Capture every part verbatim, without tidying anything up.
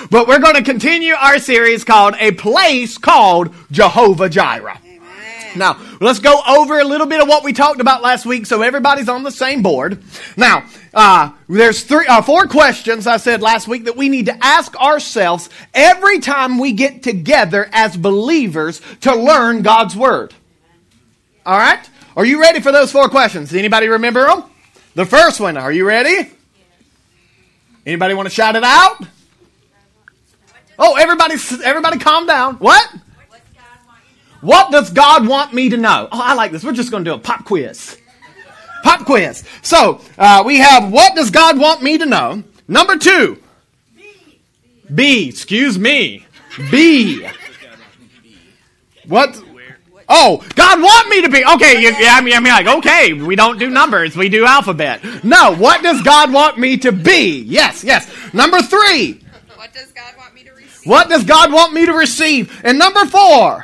But we're going to continue our series called A Place Called Jehovah Jireh. Now, let's go over a little bit of what we talked about last week so everybody's on the same board. Now, uh, there's three, uh, four questions I said last week that we need to ask ourselves every time we get together as believers to learn God's Word. All right? Are you ready for those four questions? Anybody remember them? The first one, are you ready? Anybody want to shout it out? Oh, everybody, everybody calm down. What? What does God want me to know? Oh, I like this. We're just going to do a pop quiz. Pop quiz. So, uh, we have, what does God want me to know? Number two. B. B. Excuse me. B. What? Oh, God want me to be. Okay, you, I mean, I mean, like, okay, we don't do numbers. We do alphabet. No, what does God want me to be? Yes, yes. Number three. What does God want me to receive? What does God want me to receive? And number four.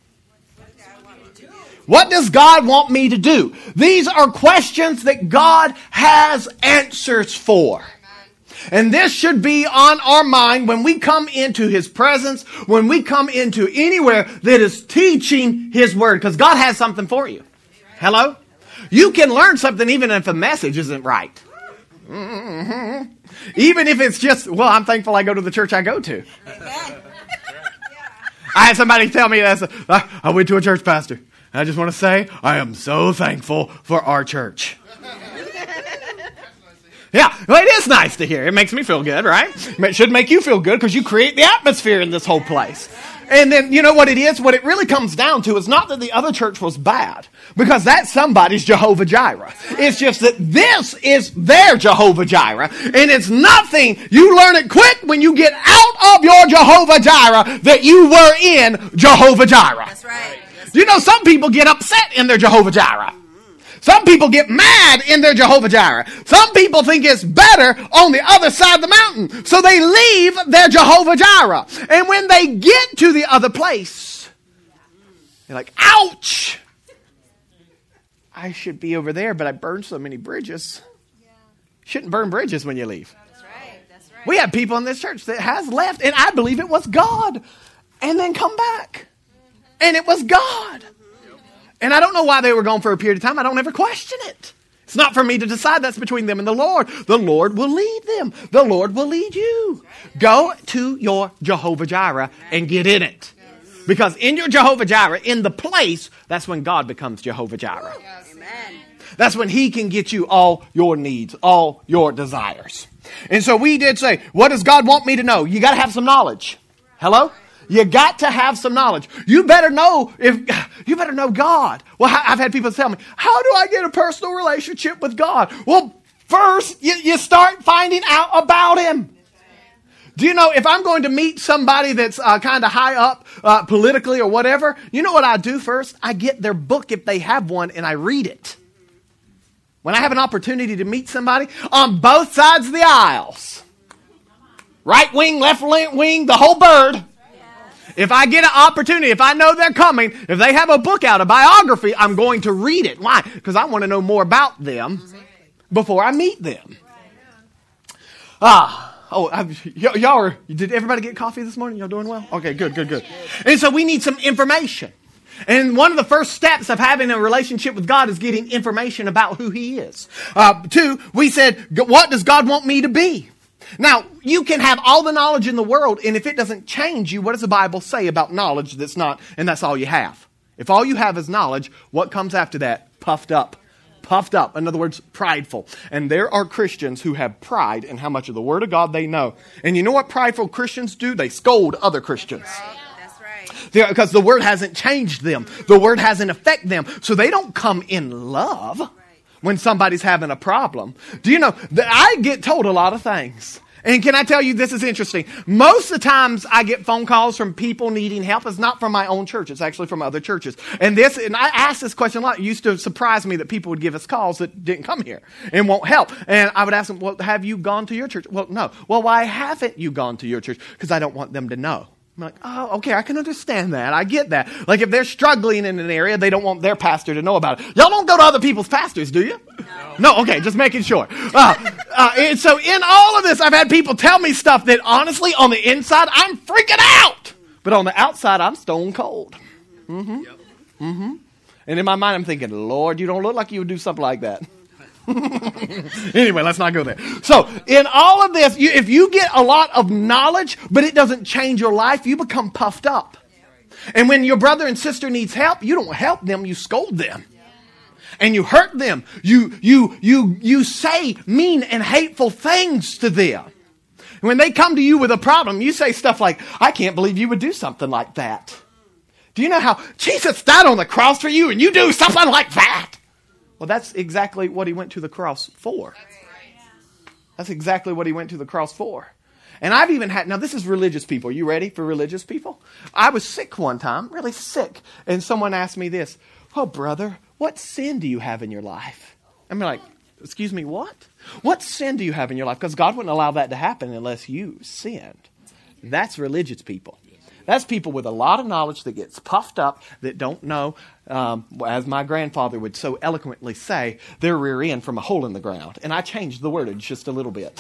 What does God want me to do? These are questions that God has answers for. And this should be on our mind when we come into His presence, when we come into anywhere that is teaching His Word, because God has something for you. Hello? You can learn something even if a message isn't right. Mm-hmm. Even if it's just, well, I'm thankful I go to the church I go to. I had somebody tell me that. I went to a church pastor. I just want to say, I am so thankful for our church. Yeah, well, it is nice to hear. It makes me feel good, right? It should make you feel good because you create the atmosphere in this whole place. And then, you know what it is? What it really comes down to is not that the other church was bad, because that's somebody's Jehovah Jireh. It's just that this is their Jehovah Jireh. And it's nothing. You learn it quick when you get out of your Jehovah Jireh that you were in Jehovah Jireh. That's right. You know, some people get upset in their Jehovah Jireh. Some people get mad in their Jehovah Jireh. Some people think it's better on the other side of the mountain. So they leave their Jehovah Jireh. And when they get to the other place, they're like, ouch! I should be over there, but I burned so many bridges. You shouldn't burn bridges when you leave. That's right. That's right. We have people in this church that has left, and I believe it was God, and then come back. And it was God. And I don't know why they were gone for a period of time. I don't ever question it. It's not for me to decide. That's between them and the Lord. The Lord will lead them. The Lord will lead you. Go to your Jehovah Jireh and get in it. Because in your Jehovah Jireh, in the place, that's when God becomes Jehovah Jireh. Amen. That's when He can get you all your needs, all your desires. And so we did say, what does God want me to know? You got to have some knowledge. Hello? You got to have some knowledge. You better know if you better know God. Well, I've had people tell me, how do I get a personal relationship with God? Well, first, you, you start finding out about Him. Do you know, if I'm going to meet somebody that's uh, kind of high up uh, politically or whatever, you know what I do first? I get their book if they have one and I read it. When I have an opportunity to meet somebody on both sides of the aisles, right wing, left wing, the whole bird. If I get an opportunity, if I know they're coming, if they have a book out, a biography, I'm going to read it. Why? Because I want to know more about them before I meet them. Ah, oh, I'm, y- y'all are, did everybody get coffee this morning? Y'all doing well? Okay, good, good, good. And so we need some information. And one of the first steps of having a relationship with God is getting information about who He is. Uh, two, we said, what does God want me to be? Now, you can have all the knowledge in the world, and if it doesn't change you, what does the Bible say about knowledge that's not, and that's all you have? If all you have is knowledge, what comes after that? Puffed up. Puffed up. In other words, prideful. And there are Christians who have pride in how much of the Word of God they know. And you know what prideful Christians do? They scold other Christians. That's right. Because the Word hasn't changed them. The Word hasn't affected them. So they don't come in love when somebody's having a problem. Do you know that I get told a lot of things? And can I tell you, this is interesting. Most of the times I get phone calls from people needing help. It's not from my own church. It's actually from other churches. And this, and I asked this question a lot. It used to surprise me that people would give us calls that didn't come here and won't help. And I would ask them, well, have you gone to your church? Well, no. Well, why haven't you gone to your church? Because I don't want them to know. I'm like, oh, okay, I can understand that. I get that. Like if they're struggling in an area, they don't want their pastor to know about it. Y'all don't go to other people's pastors, do you? No. No, okay, just making sure. Uh, uh, and so in all of this, I've had people tell me stuff that honestly, on the inside, I'm freaking out. But on the outside, I'm stone cold. Mm-hmm. Mm-hmm. And in my mind, I'm thinking, Lord, you don't look like you would do something like that. Anyway, let's not go there. So, in all of this, you, if you get a lot of knowledge, but it doesn't change your life, you become puffed up. And when your brother and sister needs help, you don't help them, you scold them. And you hurt them. You, you, you, you say mean and hateful things to them. When they come to you with a problem, you say stuff like, I can't believe you would do something like that. Do you know how Jesus died on the cross for you and you do something like that? Well, that's exactly what he went to the cross for. That's exactly what he went to the cross for. And I've even had, now this is religious people. Are you ready for religious people? I was sick one time, really sick. And someone asked me this, oh, brother, what sin do you have in your life? I'm like, excuse me, what? What sin do you have in your life? Because God wouldn't allow that to happen unless you sinned. That's religious people. That's people with a lot of knowledge that gets puffed up, that don't know, um, as my grandfather would so eloquently say, their rear end from a hole in the ground. And I changed the wordage just a little bit.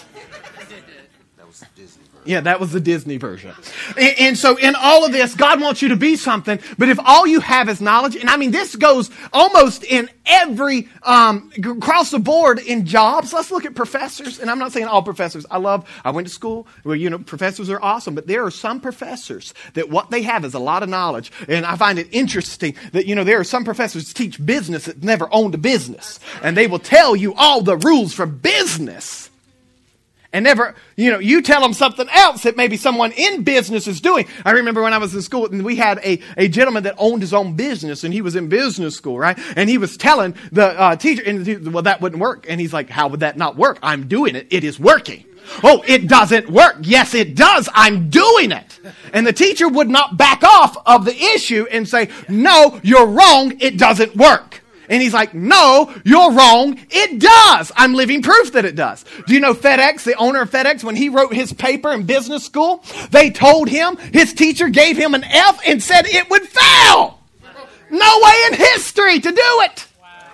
That was Disney version. Yeah, that was the Disney version. And, and so in all of this, God wants you to be something, but if all you have is knowledge, and I mean, this goes almost in every, um, across the board in jobs. Let's look at professors, and I'm not saying all professors. I love, I went to school where, you know, professors are awesome, but there are some professors that what they have is a lot of knowledge. And I find it interesting that, you know, there are some professors that teach business that never owned a business, and they will tell you all the rules for business. And never, you know, you tell them something else that maybe someone in business is doing. I remember when I was in school and we had a, a gentleman that owned his own business and he was in business school, right? And he was telling the uh, teacher, and the, well, that wouldn't work. And he's like, how would that not work? I'm doing it. It is working. Oh, it doesn't work. Yes, it does. I'm doing it. And the teacher would not back off of the issue and say, no, you're wrong. It doesn't work. And he's like, no, you're wrong. It does. I'm living proof that it does. Do you know FedEx, the owner of FedEx, when he wrote his paper in business school, they told him, his teacher gave him an F and said it would fail. No way in history to do it.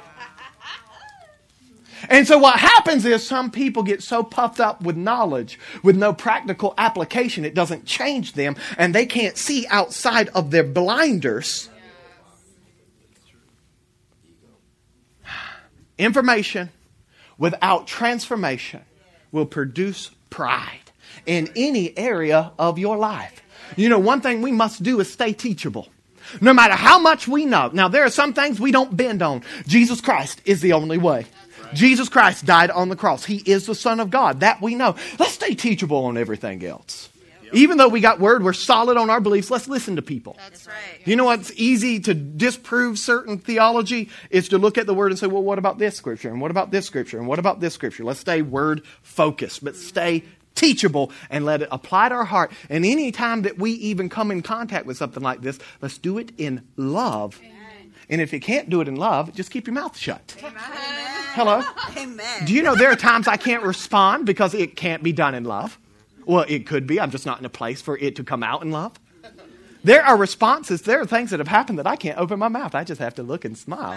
And so what happens is some people get so puffed up with knowledge, with no practical application, it doesn't change them, and they can't see outside of their blinders. Information without transformation will produce pride in any area of your life. You know, one thing we must do is stay teachable. No matter how much we know. Now, there are some things we don't bend on. Jesus Christ is the only way. Right. Jesus Christ died on the cross. He is the Son of God. That we know. Let's stay teachable on everything else. Even though we got word, we're solid on our beliefs, let's listen to people. That's right. You know what's easy to disprove certain theology is to look at the word and say, well, what about this scripture? And what about this scripture? And what about this scripture? Let's stay word focused, but stay teachable and let it apply to our heart. And any time that we even come in contact with something like this, let's do it in love. Amen. And if you can't do it in love, just keep your mouth shut. Amen. Hello? Amen. Do you know there are times I can't respond because it can't be done in love? Well, it could be. I'm just not in a place for it to come out in love. There are responses. There are things that have happened that I can't open my mouth. I just have to look and smile.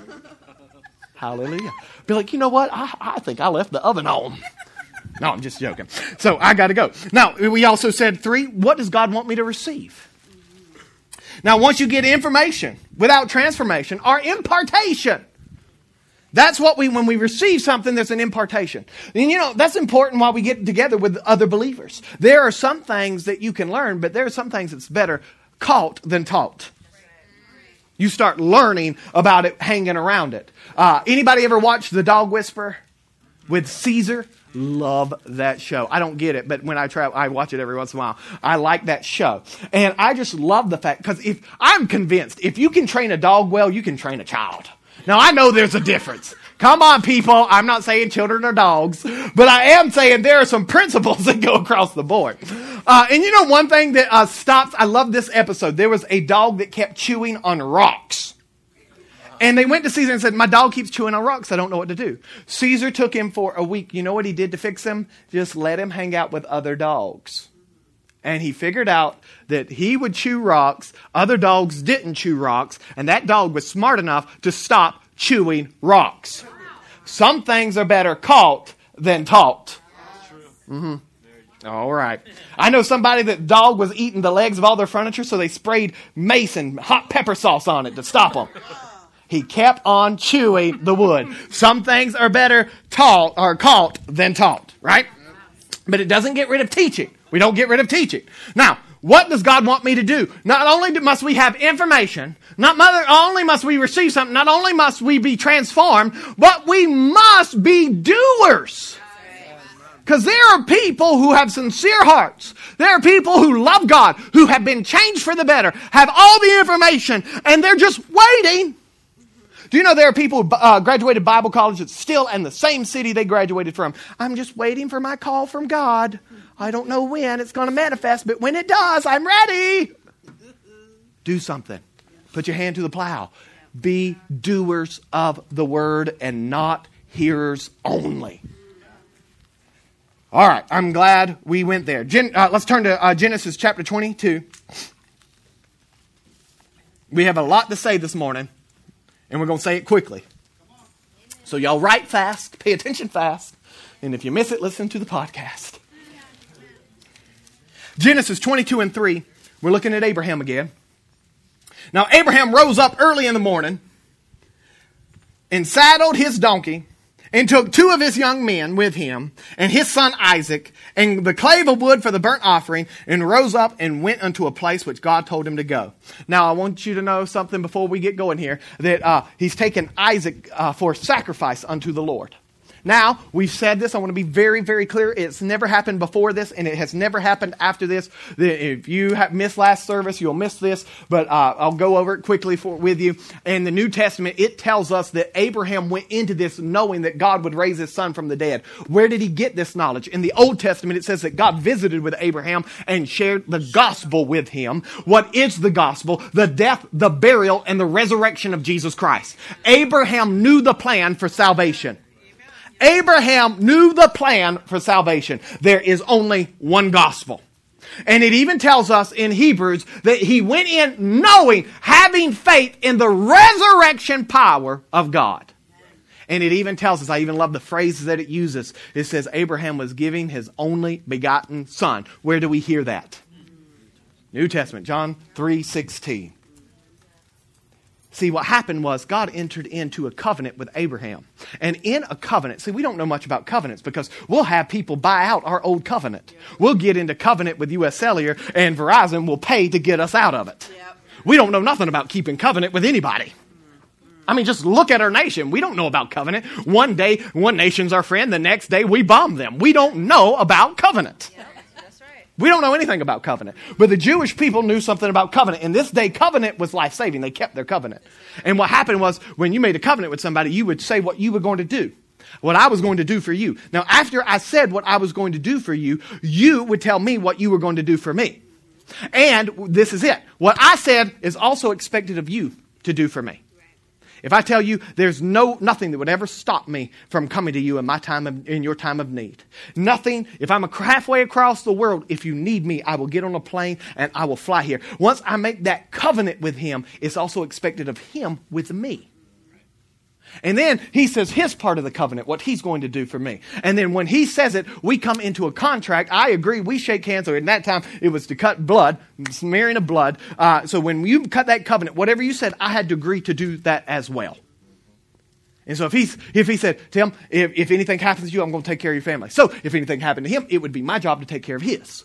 Hallelujah. Be like, you know what? I, I think I left the oven on. No, I'm just joking. So I got to go. Now, we also said three, what does God want me to receive? Now, once you get information without transformation or impartation, that's what we, when we receive something, there's an impartation. And you know, that's important while we get together with other believers. There are some things that you can learn, but there are some things that's better caught than taught. You start learning about it, hanging around it. Uh, anybody ever watch The Dog Whisperer with Caesar? Love that show. I don't get it, but when I try, I watch it every once in a while. I like that show. And I just love the fact, because if I'm convinced, if you can train a dog well, you can train a child. Now, I know there's a difference. Come on, people. I'm not saying children are dogs, but I am saying there are some principles that go across the board. Uh, and you know one thing that uh, stops, I love this episode. There was a dog that kept chewing on rocks. And they went to Caesar and said, my dog keeps chewing on rocks. I don't know what to do. Caesar took him for a week. You know what he did to fix him? Just let him hang out with other dogs. And he figured out that he would chew rocks, other dogs didn't chew rocks, and that dog was smart enough to stop chewing rocks. Some things are better caught than taught. Mm-hmm. All right. I know somebody that dog was eating the legs of all their furniture, so they sprayed mace and hot pepper sauce on it to stop him. He kept on chewing the wood. Some things are better taught or caught than taught, right? But it doesn't get rid of teaching. We don't get rid of teaching. Now, what does God want me to do? Not only must we have information, not only must we receive something, not only must we be transformed, but we must be doers. Because there are people who have sincere hearts. There are people who love God, who have been changed for the better, have all the information, and they're just waiting. Do you know there are people who uh, graduated Bible college that's still in the same city they graduated from? I'm just waiting for my call from God. I don't know when it's going to manifest, but when it does, I'm ready. Do something. Put your hand to the plow. Be doers of the word and not hearers only. All right, I'm glad we went there. Gen, uh, let's turn to uh, Genesis chapter twenty-two. We have a lot to say this morning, and we're going to say it quickly. So y'all write fast, pay attention fast, and if you miss it, listen to the podcast. Genesis twenty-two and three, we're looking at Abraham again. Now Abraham rose up early in the morning and saddled his donkey and took two of his young men with him and his son Isaac and the clave of wood for the burnt offering and rose up and went unto a place which God told him to go. Now I want you to know something before we get going here, that uh, he's taken Isaac uh, for sacrifice unto the Lord. Now, we've said this. I want to be very, very clear. It's never happened before this, and it has never happened after this. If you have missed last service, you'll miss this, but uh, I'll go over it quickly for, with you. In the New Testament, it tells us that Abraham went into this knowing that God would raise his son from the dead. Where did he get this knowledge? In the Old Testament, it says that God visited with Abraham and shared the gospel with him. What is the gospel? The death, the burial, and the resurrection of Jesus Christ. Abraham knew the plan for salvation. Abraham knew the plan for salvation. There is only one gospel. And it even tells us in Hebrews that he went in knowing, having faith in the resurrection power of God. And it even tells us, I even love the phrases that it uses. It says Abraham was giving his only begotten son. Where do we hear that? New Testament, John three sixteen. See, what happened was God entered into a covenant with Abraham. And in a covenant, see, we don't know much about covenants because we'll have people buy out our old covenant. We'll get into covenant with U S Cellular and Verizon will pay to get us out of it. Yep. We don't know nothing about keeping covenant with anybody. I mean, just look at our nation. We don't know about covenant. One day, one nation's our friend. The next day, we bomb them. We don't know about covenant. Yep. We don't know anything about covenant. But the Jewish people knew something about covenant. In this day, covenant was life-saving. They kept their covenant. And what happened was, when you made a covenant with somebody, you would say what you were going to do. What I was going to do for you. Now, after I said what I was going to do for you, you would tell me what you were going to do for me. And this is it. What I said is also expected of you to do for me. If I tell you there's no nothing that would ever stop me from coming to you in my time of, in your time of need. Nothing. If I'm halfway across the world, if you need me, I will get on a plane and I will fly here. Once I make that covenant with him, it's also expected of him with me. And then he says his part of the covenant, what he's going to do for me. And then when he says it, we come into a contract. I agree. We shake hands. So in that time, it was to cut blood, smearing of blood. Uh, so when you cut that covenant, whatever you said, I had to agree to do that as well. And so if he's, if he said, Tim, if, if anything happens to you, I'm going to take care of your family. So if anything happened to him, it would be my job to take care of his.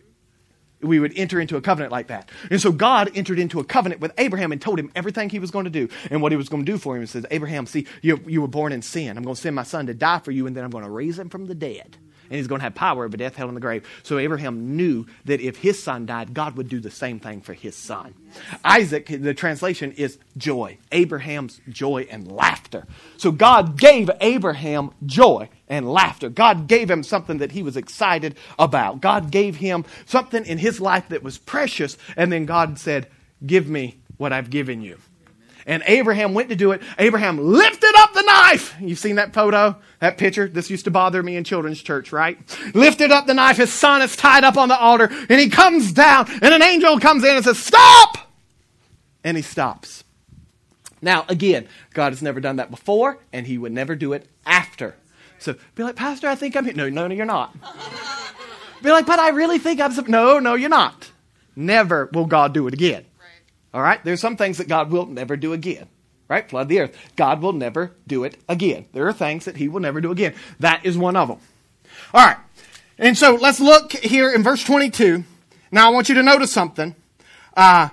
We would enter into a covenant like that. And so God entered into a covenant with Abraham and told him everything he was going to do and what he was going to do for him. He says, Abraham, see, you, you were born in sin. I'm going to send my son to die for you, and then I'm going to raise him from the dead. And he's going to have power over death, hell, and the grave. So Abraham knew that if his son died, God would do the same thing for his son. Isaac, the translation is joy. Abraham's joy and laughter. So God gave Abraham joy and laughter. God gave him something that he was excited about. God gave him something in his life that was precious. And then God said, give me what I've given you. And Abraham went to do it. Abraham lifted up the knife. You've seen that photo, that picture? This used to bother me in children's church, right? Lifted up the knife. His son is tied up on the altar. And he comes down. And an angel comes in and says, stop! And he stops. Now, again, God has never done that before. And he would never do it after. So be like, Pastor, I think I'm here. No, no, no, you're not. Be like, but I really think I'm... No, no, you're not. Never will God do it again. All right? There's some things that God will never do again. Right? Flood the earth. God will never do it again. There are things that he will never do again. That is one of them. All right. And so let's look here in verse twenty-two. Now I want you to notice something. Uh,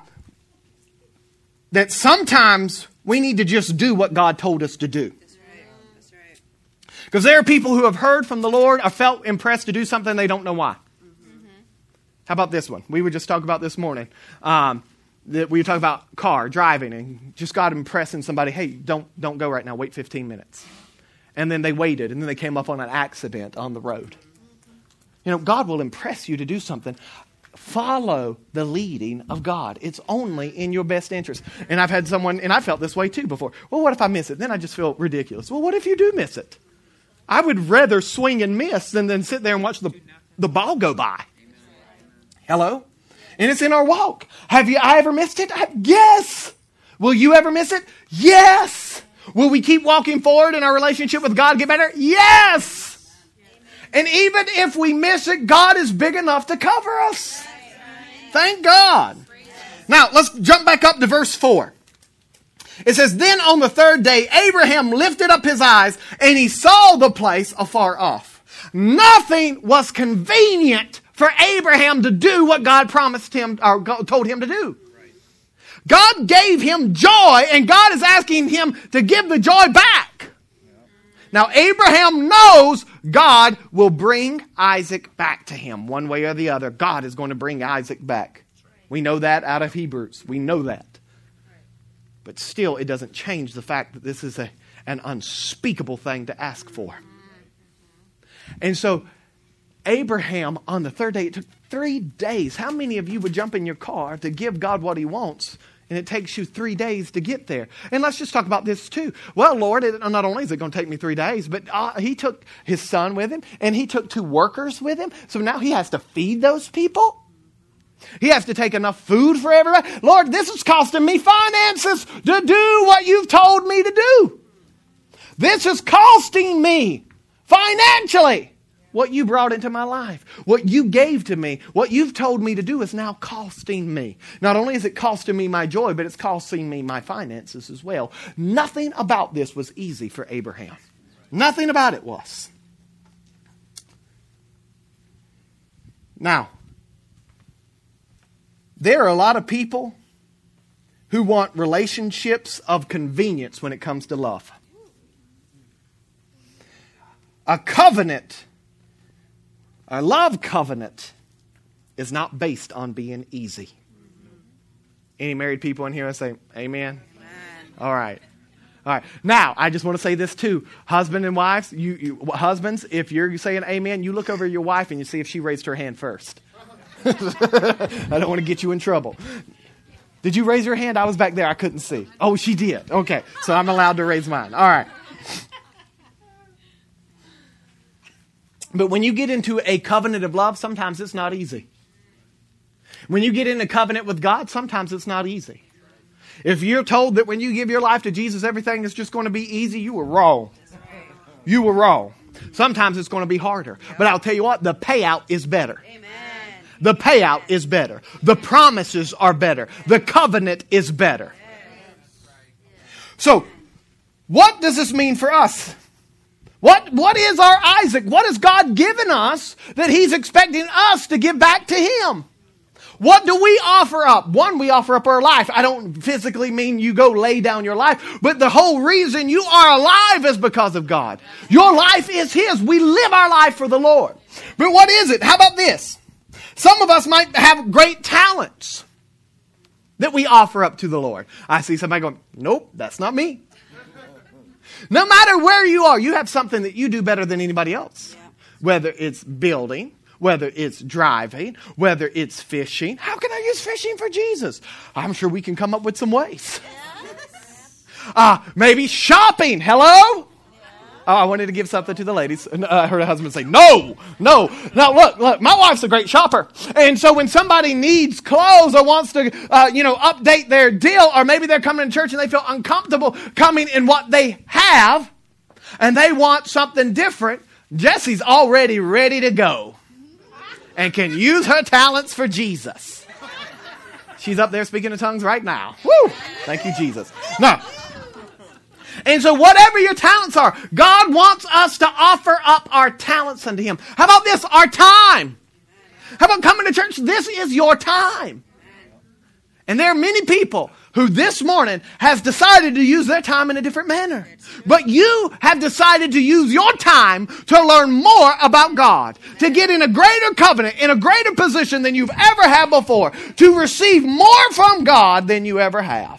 that sometimes we need to just do what God told us to do. That's right. That's right. Because there are people who have heard from the Lord or felt impressed to do something they don't know why. Mm-hmm. How about this one? We were just talking about this morning. Um, that we were talking about car, driving, and just God impressing somebody, hey, don't don't go right now, wait fifteen minutes. And then they waited, and then they came up on an accident on the road. You know, God will impress you to do something. Follow the leading of God. It's only in your best interest. And I've had someone, and I felt this way too before. Well, what if I miss it? Then I just feel ridiculous. Well, what if you do miss it? I would rather swing and miss than, than sit there and watch the, the ball go by. Hello? And it's in our walk. Have you I ever missed it? I, yes. Will you ever miss it? Yes. Will we keep walking forward in our relationship with God, get better? Yes. And even if we miss it, God is big enough to cover us. Thank God. Now, let's jump back up to verse four. It says, then on the third day, Abraham lifted up his eyes and he saw the place afar off. Nothing was convenient for Abraham to do what God promised him or told him to do. God gave him joy, and God is asking him to give the joy back. Now, Abraham knows God will bring Isaac back to him one way or the other. God is going to bring Isaac back. We know that out of Hebrews. We know that. But still, it doesn't change the fact that this is a, an unspeakable thing to ask for. And so, Abraham, on the third day, it took three days. How many of you would jump in your car to give God what he wants, and it takes you three days to get there? And let's just talk about this too. Well, Lord, it, not only is it going to take me three days, but uh, he took his son with him, and he took two workers with him. So now he has to feed those people. He has to take enough food for everybody. Lord, this is costing me finances to do what you've told me to do. This is costing me financially. What you brought into my life, what you gave to me, what you've told me to do is now costing me. Not only is it costing me my joy, but it's costing me my finances as well. Nothing about this was easy for Abraham. Nothing about it was. Now, there are a lot of people who want relationships of convenience when it comes to love. A covenant, a love covenant, is not based on being easy. Any married people in here say amen? Amen. All right. All right. Now, I just want to say this too. Husband and wives, you, you husbands, if you're saying amen, you look over at your wife and you see if she raised her hand first. I don't want to get you in trouble. Did you raise your hand? I was back there. I couldn't see. Oh, she did. Okay. So I'm allowed to raise mine. All right. But when you get into a covenant of love, sometimes it's not easy. When you get in a covenant with God, sometimes it's not easy. If you're told that when you give your life to Jesus, everything is just going to be easy, you were wrong. You were wrong. Sometimes it's going to be harder. But I'll tell you what, the payout is better. Amen. The payout is better. The promises are better. The covenant is better. So, what does this mean for us? What, what is our Isaac? What has God given us that he's expecting us to give back to him? What do we offer up? One, we offer up our life. I don't physically mean you go lay down your life, but the whole reason you are alive is because of God. Your life is his. We live our life for the Lord. But what is it? How about this? Some of us might have great talents that we offer up to the Lord. I see somebody going, nope, that's not me. No matter where you are, you have something that you do better than anybody else. Yeah. Whether it's building, whether it's driving, whether it's fishing. How can I use fishing for Jesus? I'm sure we can come up with some ways. Uh, maybe shopping. Hello? Oh, I wanted to give something to the ladies. And uh, I heard her husband say, no, no. Now, look, look, my wife's a great shopper. And so when somebody needs clothes or wants to, uh, you know, update their deal, or maybe they're coming to church and they feel uncomfortable coming in what they have, and they want something different, Jesse's already ready to go and can use her talents for Jesus. She's up there speaking in tongues right now. Woo! Thank you, Jesus. Now, and so whatever your talents are, God wants us to offer up our talents unto Him. How about this? Our time. How about coming to church? This is your time. And there are many people who this morning has decided to use their time in a different manner. But you have decided to use your time to learn more about God, to get in a greater covenant, in a greater position than you've ever had before, to receive more from God than you ever have.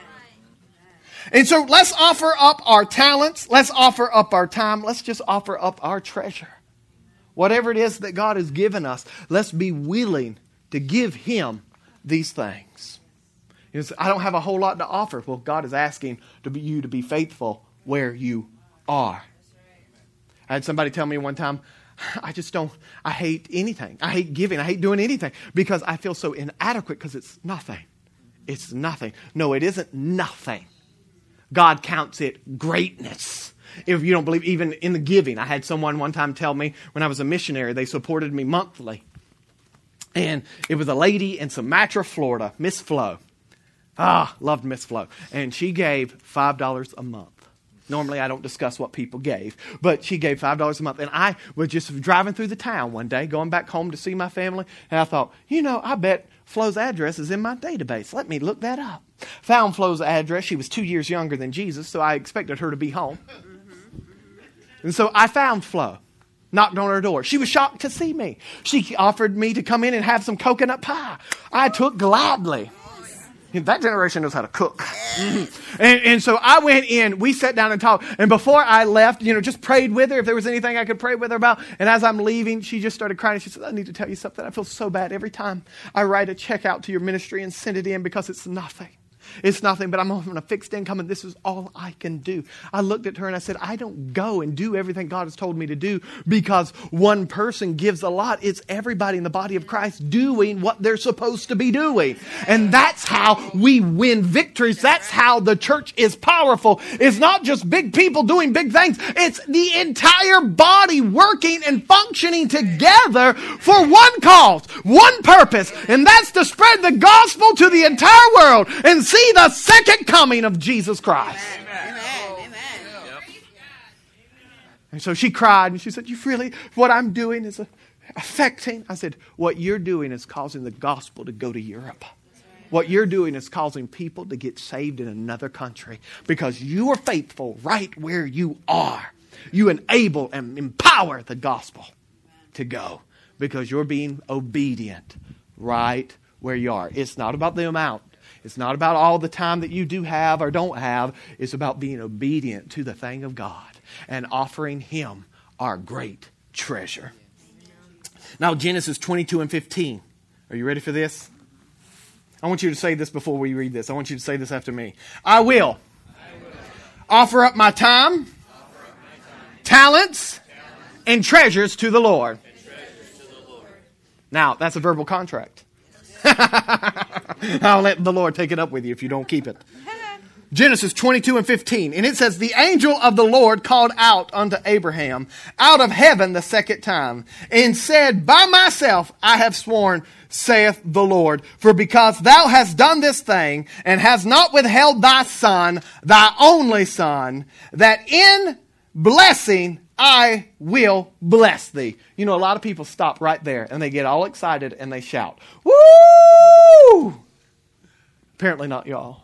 And so let's offer up our talents. Let's offer up our time. Let's just offer up our treasure. Whatever it is that God has given us, let's be willing to give Him these things. You know, I don't have a whole lot to offer. Well, God is asking to be, you to be faithful where you are. I had somebody tell me one time, I just don't, I hate anything. I hate giving. I hate doing anything because I feel so inadequate because it's nothing. It's nothing. No, it isn't nothing. God counts it greatness. If you don't believe, even in the giving. I had someone one time tell me when I was a missionary, they supported me monthly. And it was a lady in Sumatra, Florida, Miss Flo. Ah, loved Miss Flo. And she gave five dollars a month. Normally I don't discuss what people gave, but she gave five dollars a month. And I was just driving through the town one day, going back home to see my family. And I thought, you know, I bet Flo's address is in my database. Let me look that up. Found Flo's address. She was two years younger than Jesus, so I expected her to be home. And so I found Flo. Knocked on her door. She was shocked to see me. She offered me to come in and have some coconut pie. I took gladly. That generation knows how to cook. Mm-hmm. And, and so I went in, we sat down and talked. And before I left, you know, just prayed with her if there was anything I could pray with her about. And as I'm leaving, she just started crying. She said, I need to tell you something. I feel so bad every time I write a check out to your ministry and send it in because it's nothing. It's nothing, but I'm on a fixed income and this is all I can do. I looked at her and I said, I don't go and do everything God has told me to do because one person gives a lot. It's everybody in the body of Christ doing what they're supposed to be doing. And that's how we win victories. That's how the church is powerful. It's not just big people doing big things. It's the entire body working and functioning together for one cause, one purpose. And that's to spread the gospel to the entire world and see the second coming of Jesus Christ. Amen. Amen. Amen. And so she cried and she said, you really, what I'm doing is affecting. I said, what you're doing is causing the gospel to go to Europe. What you're doing is causing people to get saved in another country because you are faithful right where you are. You enable and empower the gospel to go because you're being obedient right where you are. It's not about the amount. It's not about all the time that you do have or don't have. It's about being obedient to the thing of God and offering Him our great treasure. Now, Genesis twenty-two and fifteen. Are you ready for this? I want you to say this before we read this. I want you to say this after me. I will, I will. Offer up my time, up my time. Talents, talents, and treasures to the Lord. To the Lord. Now, that's a verbal contract. I'll let the Lord take it up with you if you don't keep it. Genesis twenty-two and fifteen. And it says, the angel of the Lord called out unto Abraham out of heaven the second time and said, by myself I have sworn, saith the Lord, for because thou hast done this thing and hast not withheld thy son, thy only son, that in blessing I will bless thee. You know, a lot of people stop right there and they get all excited and they shout, woo! Apparently not y'all.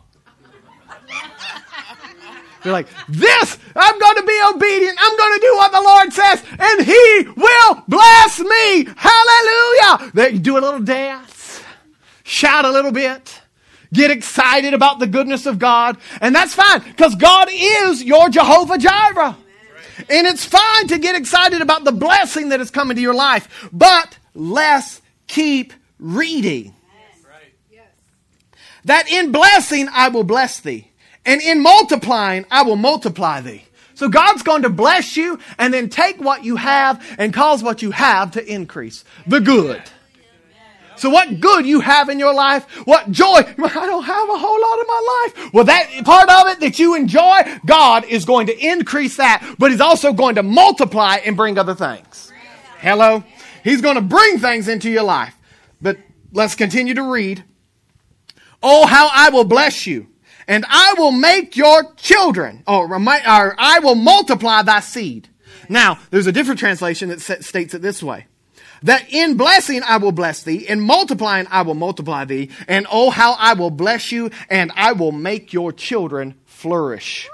They're like, this, I'm going to be obedient. I'm going to do what the Lord says and He will bless me. Hallelujah. They do a little dance, shout a little bit, get excited about the goodness of God. And that's fine because God is your Jehovah Jireh. And it's fine to get excited about the blessing that is coming to your life. But let's keep reading. That in blessing I will bless thee, And in multiplying, I will multiply thee. So God's going to bless you and then take what you have and cause what you have to increase. The good. So what good you have in your life, what joy, I don't have a whole lot in my life. Well, that part of it that you enjoy, God is going to increase that, but He's also going to multiply and bring other things. Hello? He's going to bring things into your life. But let's continue to read. Oh, how I will bless you. And I will make your children, or, or I will multiply thy seed. Now, there's a different translation that states it this way. That in blessing I will bless thee, in multiplying I will multiply thee, and oh, how I will bless you, and I will make your children flourish.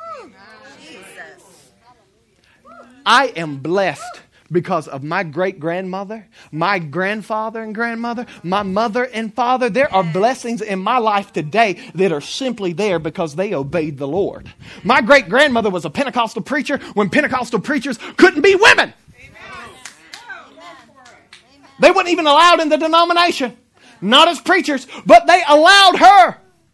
I am blessed because of my great-grandmother, my grandfather and grandmother, my mother and father. There are blessings in my life today that are simply there because they obeyed the Lord. My great-grandmother was a Pentecostal preacher when Pentecostal preachers couldn't be women. They weren't even allowed in the denomination. Not as preachers, but they allowed her.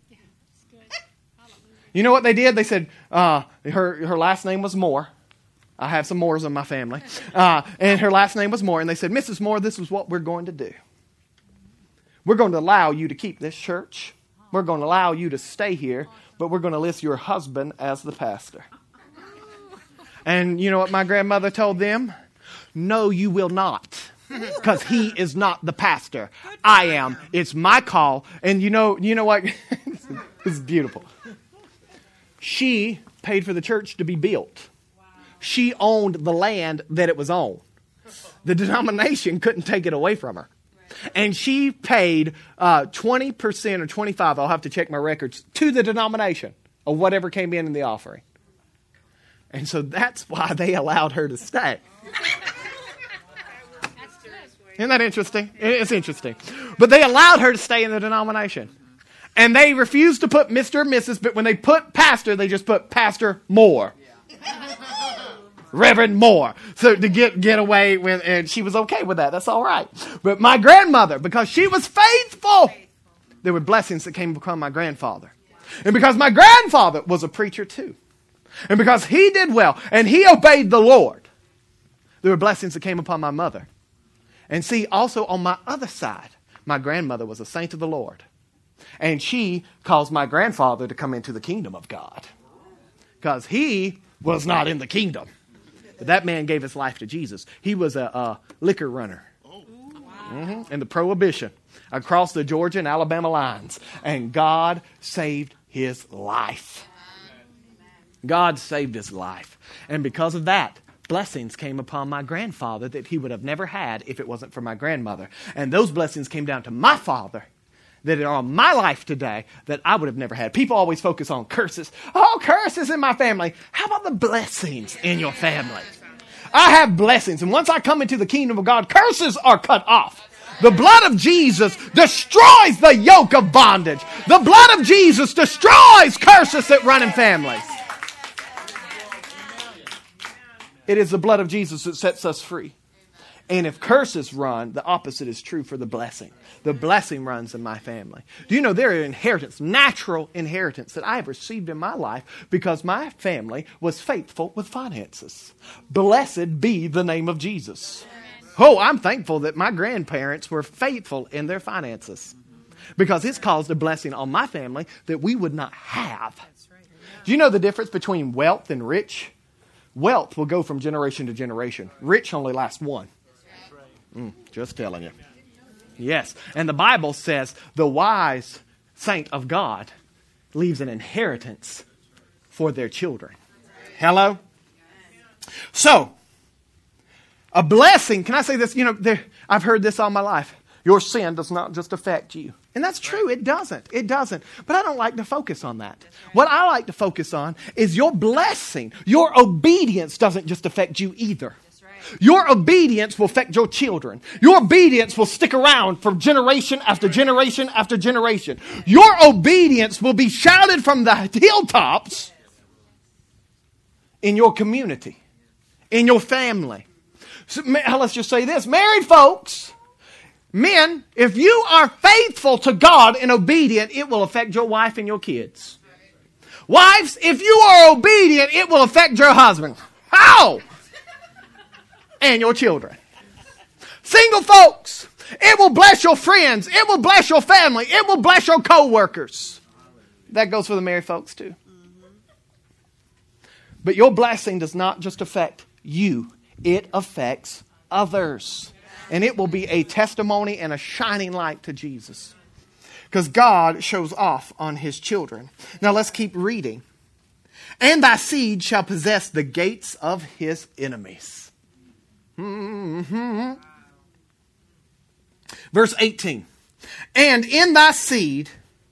You know what they did? They said uh, her, her last name was Moore. I have some Moores in my family. Uh, and her last name was Moore. And they said, Missus Moore, this is what we're going to do. We're going to allow you to keep this church. We're going to allow you to stay here. But we're going to list your husband as the pastor. And you know what my grandmother told them? No, you will not. Because he is not the pastor. I am. It's my call. And you know, you know what? This is beautiful. She paid for the church to be built. She owned the land that it was on. The denomination couldn't take it away from her. And she paid uh, twenty percent or twenty-five, I'll have to check my records, to the denomination of whatever came in in the offering. And so that's why they allowed her to stay. Isn't that interesting? It's interesting. But they allowed her to stay in the denomination. And they refused to put Mister and Missus, but when they put pastor, they just put Pastor Moore. Reverend Moore. So to get, get away with, and she was okay with that. That's all right. But my grandmother, because she was faithful, there were blessings that came upon my grandfather. And because my grandfather was a preacher too. And because he did well and he obeyed the Lord, there were blessings that came upon my mother. And see, also on my other side, my grandmother was a saint of the Lord. And she caused my grandfather to come into the kingdom of God. Because he was not in the kingdom. But that man gave his life to Jesus. He was a, a liquor runner. Mm-hmm. In the Prohibition. Across the Georgia and Alabama lines. And God saved his life. God saved his life. And because of that, blessings came upon my grandfather that he would have never had if it wasn't for my grandmother. And those blessings came down to my father that are on my life today that I would have never had. People always focus on curses. Oh, curses in my family. How about the blessings in your family? I have blessings. And once I come into the kingdom of God, curses are cut off. The blood of Jesus destroys the yoke of bondage. The blood of Jesus destroys curses that run in families. It is the blood of Jesus that sets us free. And if curses run, the opposite is true for the blessing. The blessing runs in my family. Do you know there are inheritance, natural inheritance that I have received in my life because my family was faithful with finances. Blessed be the name of Jesus. Oh, I'm thankful that my grandparents were faithful in their finances because it's caused a blessing on my family that we would not have. Do you know the difference between wealth and rich? Wealth will go from generation to generation. Rich only lasts one. Mm, just telling you. Yes. And the Bible says the wise saint of God leaves an inheritance for their children. Hello? So, a blessing, can I say this? You know, there, I've heard this all my life. Your sin does not just affect you. And that's true. It doesn't. It doesn't. But I don't like to focus on that. What I like to focus on is your blessing. Your obedience doesn't just affect you either. Your obedience will affect your children. Your obedience will stick around for generation after generation after generation. Your obedience will be shouted from the hilltops in your community, in your family. So, let's just say this. Married folks, men, if you are faithful to God and obedient, it will affect your wife and your kids. Wives, if you are obedient, it will affect your husband. How? And your children. Single folks, it will bless your friends. It will bless your family. It will bless your co-workers. That goes for the married folks too. But your blessing does not just affect you. It affects others. And it will be a testimony and a shining light to Jesus. Because God shows off on his children. Now let's keep reading. And thy seed shall possess the gates of his enemies. Mm-hmm. Verse eighteen. And in thy seed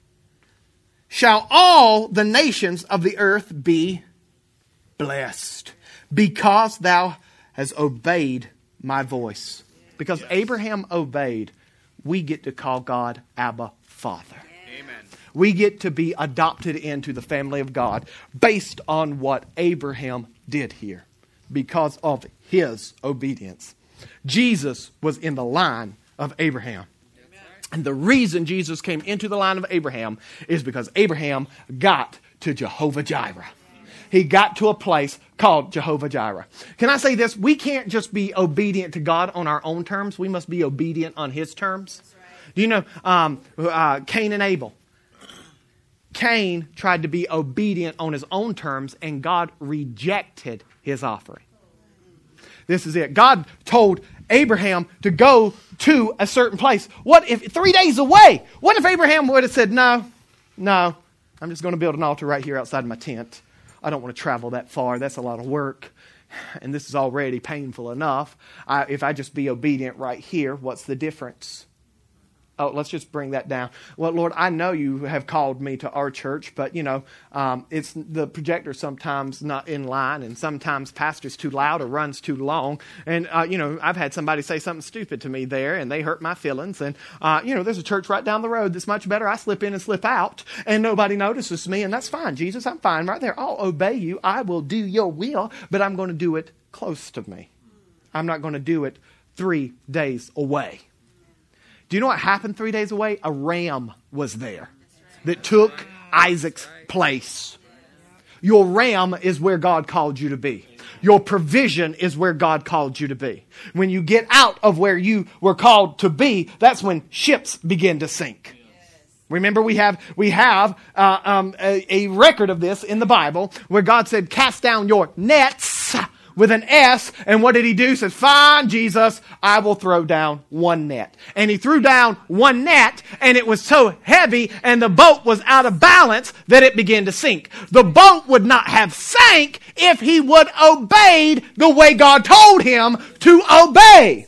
shall all the nations of the earth be blessed, because thou hast obeyed my voice. Because yes. Abraham obeyed, we get to call God Abba, Father. Amen. We get to be adopted into the family of God based on what Abraham did here because of his obedience. Jesus was in the line of Abraham. Amen. And the reason Jesus came into the line of Abraham is because Abraham got to Jehovah Jireh. He got to a place called Jehovah Jireh. Can I say this? We can't just be obedient to God on our own terms. We must be obedient on his terms. Right. Do you know um, uh, Cain and Abel? Cain tried to be obedient on his own terms, and God rejected his offering. This is it. God told Abraham to go to a certain place. What if three days away? What if Abraham would have said, no, no, I'm just going to build an altar right here outside my tent. I don't want to travel that far. That's a lot of work. And this is already painful enough. I, if I just be obedient right here, what's the difference? Oh, let's just bring that down. Well, Lord, I know you have called me to our church, but, you know, um, it's the projector sometimes not in line, and sometimes pastor's too loud or runs too long. And, uh, you know, I've had somebody say something stupid to me there, and they hurt my feelings. And, uh, you know, there's a church right down the road that's much better. I slip in and slip out, and nobody notices me, and that's fine. Jesus, I'm fine right there. I'll obey you. I will do your will, but I'm going to do it close to me. I'm not going to do it three days away. Do you know what happened three days away? A ram was there that took Isaac's place. Your ram is where God called you to be. Your provision is where God called you to be. When you get out of where you were called to be, that's when ships begin to sink. Remember, we have we have uh, um, a, a record of this in the Bible where God said, cast down your nets with an S. And what did he do? He says, fine, Jesus, I will throw down one net. And he threw down one net, and it was so heavy and the boat was out of balance that it began to sink. The boat would not have sank if he would obeyed the way God told him to obey.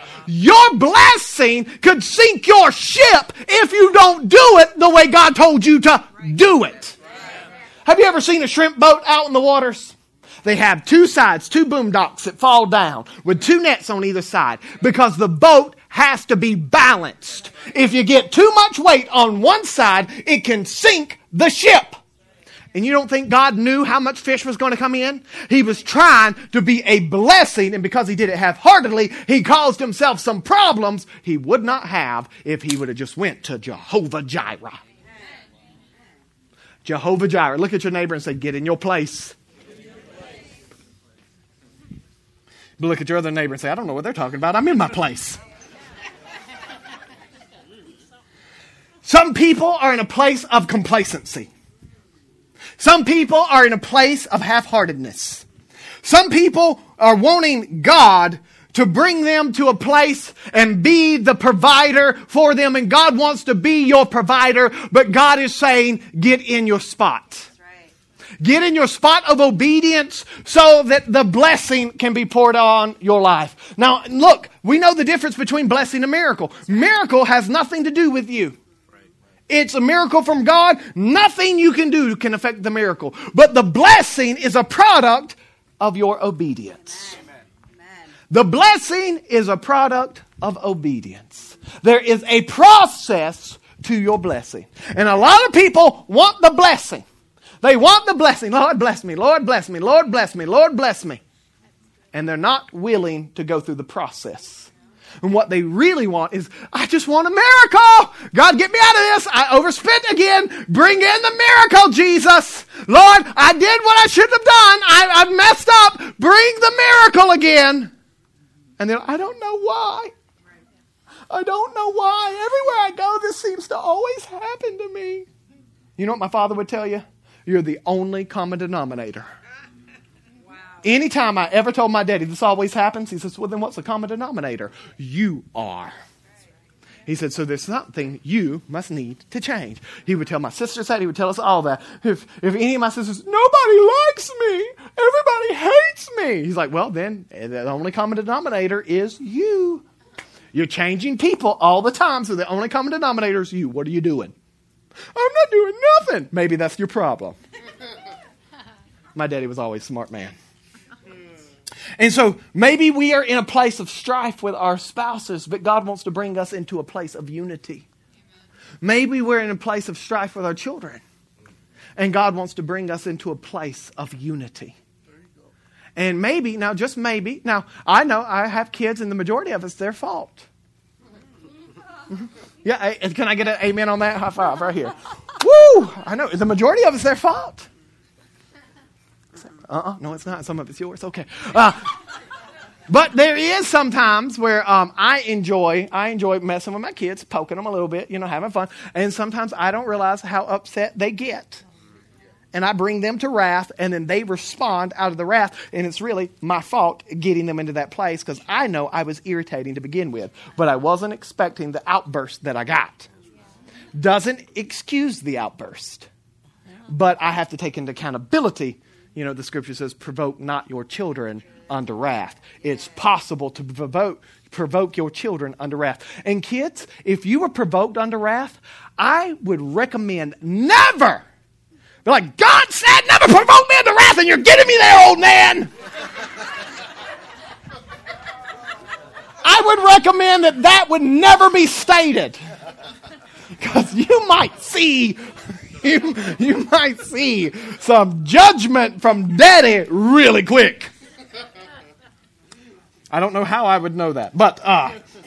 Your blessing could sink your ship if you don't do it the way God told you to do it. Have you ever seen a shrimp boat out in the waters? They have two sides, two boom docks that fall down with two nets on either side because the boat has to be balanced. If you get too much weight on one side, it can sink the ship. And you don't think God knew how much fish was going to come in? He was trying to be a blessing, and because he did it half-heartedly, he caused himself some problems he would not have if he would have just went to Jehovah Jireh. Jehovah Jireh. Look at your neighbor and say, get in your place. But look at your other neighbor and say, I don't know what they're talking about. I'm in my place. Some people are in a place of complacency. Some people are in a place of half-heartedness. Some people are wanting God to bring them to a place and be the provider for them. And God wants to be your provider, but God is saying, get in your spot. Get in your spot of obedience so that the blessing can be poured on your life. Now, look, we know the difference between blessing and miracle. Miracle has nothing to do with you. It's a miracle from God. Nothing you can do can affect the miracle. But the blessing is a product of your obedience. Amen. The blessing is a product of obedience. There is a process to your blessing. And a lot of people want the blessing. They want the blessing. Lord, bless me. Lord, bless me. Lord, bless me. Lord, bless me. And they're not willing to go through the process. And what they really want is, I just want a miracle. God, get me out of this. I overspent again. Bring in the miracle, Jesus. Lord, I did what I should have done. I, I messed up. Bring the miracle again. And then I don't know why. I don't know why. Everywhere I go, this seems to always happen to me. You know what my father would tell you? You're the only common denominator. Wow. Anytime I ever told my daddy this always happens, he says, well, then what's the common denominator? You are. He said, so there's something you must need to change. He would tell my sisters that. He would tell us all that. If, if any of my sisters, nobody likes me. Everybody hates me. He's like, well, then the only common denominator is you. You're changing people all the time, so the only common denominator is you. What are you doing? I'm not doing nothing. Maybe that's your problem. My daddy was always a smart man. And so maybe we are in a place of strife with our spouses, but God wants to bring us into a place of unity. Maybe we're in a place of strife with our children, and God wants to bring us into a place of unity. And maybe, now just maybe, now I know I have kids, and the majority of it's their fault. Mm-hmm. Yeah, can I get an amen on that? High five right here. Woo! I know, the majority of it's their fault. Uh-uh, no, it's not. Some of it's yours. Okay. Uh, but there is sometimes where um, I enjoy, I enjoy messing with my kids, poking them a little bit, you know, having fun. And sometimes I don't realize how upset they get. And I bring them to wrath, and then they respond out of the wrath. And it's really my fault getting them into that place because I know I was irritating to begin with. But I wasn't expecting the outburst that I got. Doesn't excuse the outburst. But I have to take into accountability. You know, the scripture says, provoke not your children unto wrath. It's possible to provoke, provoke your children unto wrath. And kids, if you were provoked unto wrath, I would recommend never. Be like, God said never provoke me into wrath, and you're getting me there, old man. I would recommend that that would never be stated. Because you might see, you, you might see some judgment from Daddy really quick. I don't know how I would know that, but uh,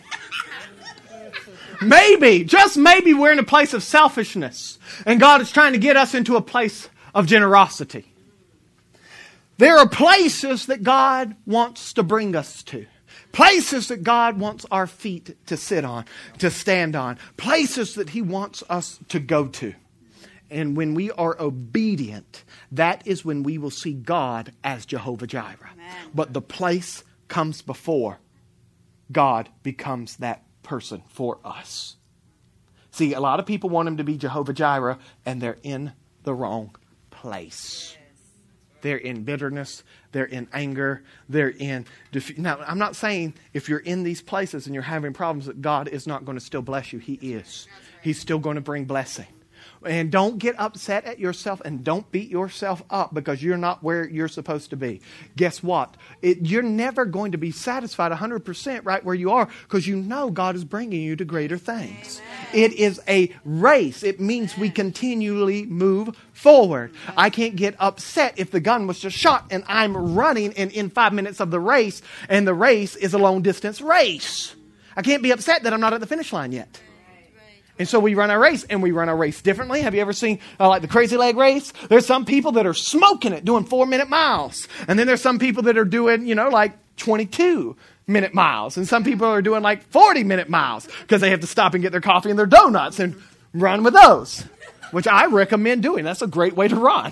maybe, just maybe we're in a place of selfishness. And God is trying to get us into a place of generosity. There are places that God wants to bring us to. Places that God wants our feet to sit on, to stand on. Places that He wants us to go to. And when we are obedient, that is when we will see God as Jehovah Jireh. Amen. But the place comes before God becomes that person for us. See, a lot of people want Him to be Jehovah Jireh, and they're in the wrong place. They're in bitterness. They're in anger. They're in defeat. Now, I'm not saying if you're in these places and you're having problems that God is not going to still bless you. He is. He's still going to bring blessing. And don't get upset at yourself, and don't beat yourself up because you're not where you're supposed to be. Guess what? It, you're never going to be satisfied one hundred percent right where you are because you know God is bringing you to greater things. Amen. It is a race. It means Amen. We continually move forward. Amen. I can't get upset if the gun was just shot and I'm running and in five minutes of the race, and the race is a long distance race. I can't be upset that I'm not at the finish line yet. And so we run our race, and we run our race differently. Have you ever seen uh, like the Crazy Leg race? There's some people that are smoking it, doing four-minute miles. And then there's some people that are doing, you know, like twenty-two-minute miles. And some people are doing like forty-minute miles because they have to stop and get their coffee and their donuts and run with those, which I recommend doing. That's a great way to run.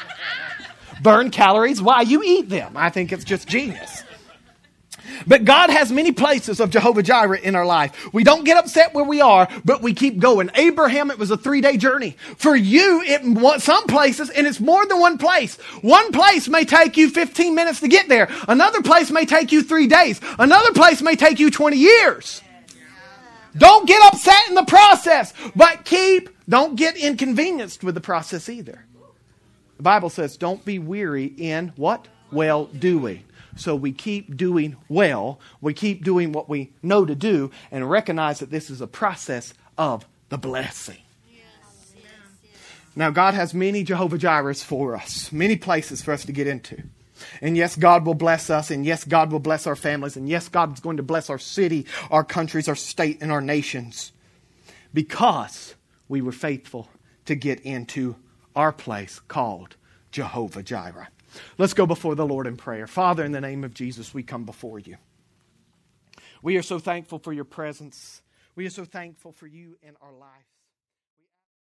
Burn calories while you eat them. I think it's just genius. But God has many places of Jehovah Jireh in our life. We don't get upset where we are, but we keep going. Abraham, it was a three-day journey. For you, it some places, and it's more than one place. One place may take you fifteen minutes to get there. Another place may take you three days. Another place may take you twenty years. Don't get upset in the process, but keep, don't get inconvenienced with the process either. The Bible says, don't be weary in what? Well doing. So we keep doing well. We keep doing what we know to do and recognize that this is a process of the blessing. Yes, yes, yes. Now, God has many Jehovah Jirehs for us, many places for us to get into. And yes, God will bless us. And yes, God will bless our families. And yes, God's going to bless our city, our countries, our state, and our nations. Because we were faithful to get into our place called Jehovah Jireh. Let's go before the Lord in prayer. Father, in the name of Jesus, we come before you. We are so thankful for your presence. We are so thankful for you in our life.